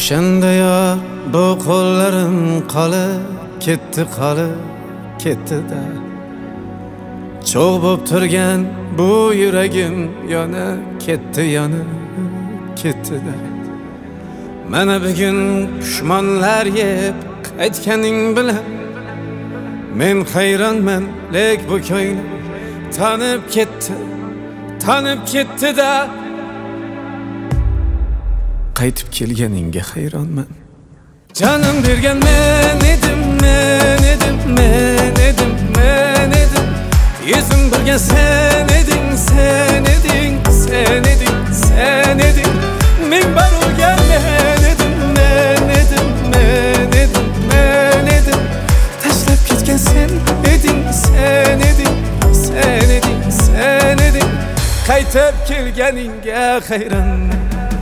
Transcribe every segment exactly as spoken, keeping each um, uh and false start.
O'shanda yor bu qo'llarim qolib ketdi, qolib ketdi-da. Cho'g' bo'p turgan bu yuragim yonib ketdi, yonib ketdi-da. Mana bugun pushmonlar yeb qaytganing bilan men hayronman, lek bu ko'nglim tanib ketdi, tanib ketdi-da. Qaytib kelganingga hayronman. Canım bergan men edim, men edim, men edim, men edim. Yuzim burga sen eding, sen eding, sen eding, sen eding. Ming bar urgan men edim, men edim, men edim, men edim. Tashlab ketgan sen eding, sen eding, sen eding, sen eding. Qaytib kelganingga hayronman.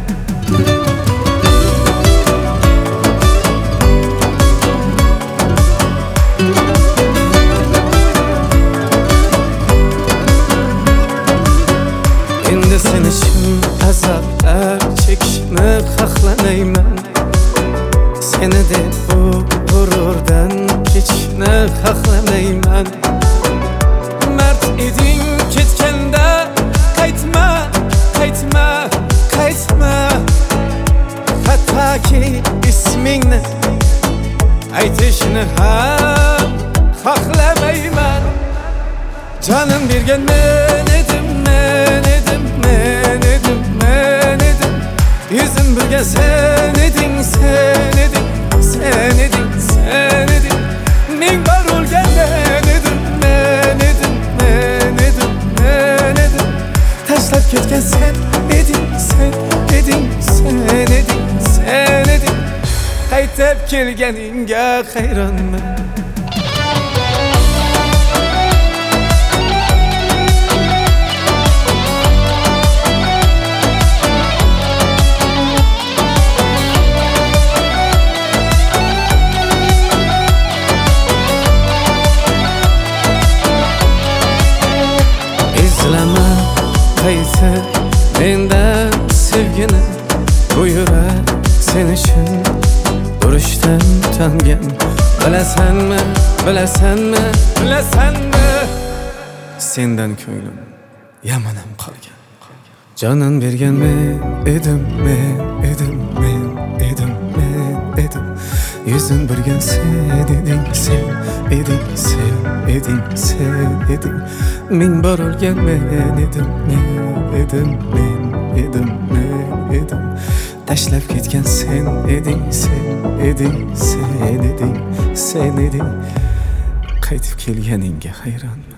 Endi sen uchun azoblar chekishni xohlamayman. Seni deb bu g'ururdan kechishni xohlamayman. Mard eding ketganda qaytma, qaytma, qaytma. Hattoki ismingni aytishni ham xohlamayman. Canım bergan men edim, men edim, men edim, men edim. Yuzim burga sen eding, sen eding, sen eding, sen eding. Ming bar o'lgan men edim, men edim, men edim, men edim. Tashlab ketgan sen eding, sen eding, sen eding, sen eding. Qaytib kelganingga hayronman. İzleme qaytib mendan sevgini. Bu yurak sen uchun urushdan tangan. Bilasanmi, bilasanmi, bilasanmi? Sendan ko'nglim yamanam qolgan. Jonim bergan men edim, men edim, men edim, men edim. Yuzim burga sen eding, sen eding, sen eding, sen eding. Ming bor o'lgan men edim, men edim, men edim, men edim. Tashlab ketgan sen eding, sen eding, sen eding, sen eding. Qaytib kelganingga hayron.